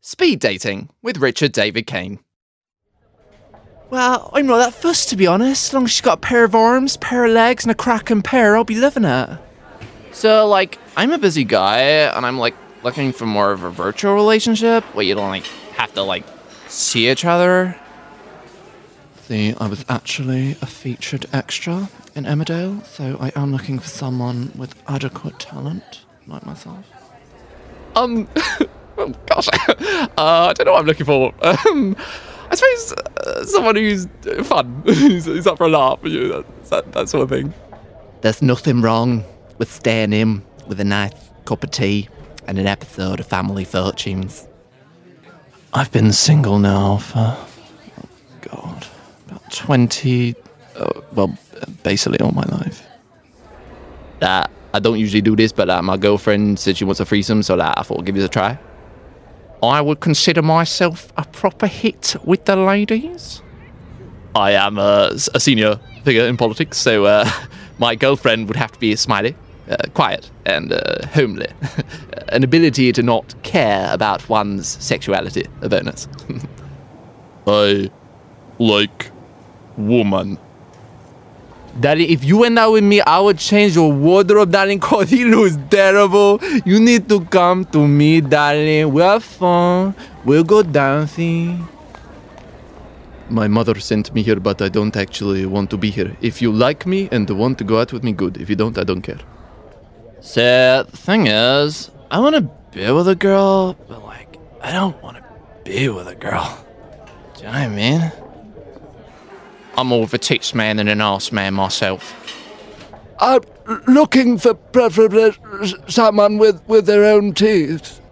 Speed Dating with Richard David Kane. Well, I'm not that fussed, to be honest. As long as she's got a pair of arms, pair of legs, and a cracking pair, I'll be loving it. So, I'm a busy guy, and I'm, looking for more of a virtual relationship where you don't, have to, see each other. See, I was actually a featured extra in Emmerdale, so I am looking for someone with adequate talent, like myself. Oh gosh, I don't know what I'm looking for. I suppose someone who's fun, who's up for a laugh, that sort of thing. There's nothing wrong with staying in with a nice cup of tea and an episode of Family Fortunes. I've been single now for, about 20, basically all my life. I don't usually do this, but my girlfriend said she wants a threesome, so I thought I'd give it a try. I would consider myself a proper hit with the ladies. I am a senior figure in politics, so my girlfriend would have to be smiley, quiet, and homely. An ability to not care about one's sexuality, a bonus. I like woman. Daddy, if you went out with me, I would change your wardrobe, darling, cause he looks terrible. You need to come to me, darling. We'll have fun. We'll go dancing. My mother sent me here, but I don't actually want to be here. If you like me and want to go out with me, good. If you don't, I don't care. So, the thing is, I want to be with a girl, but, I don't want to be with a girl. Do you know what I mean? I'm more of a tits man than an arse man myself. I'm looking for preferably someone with their own teeth.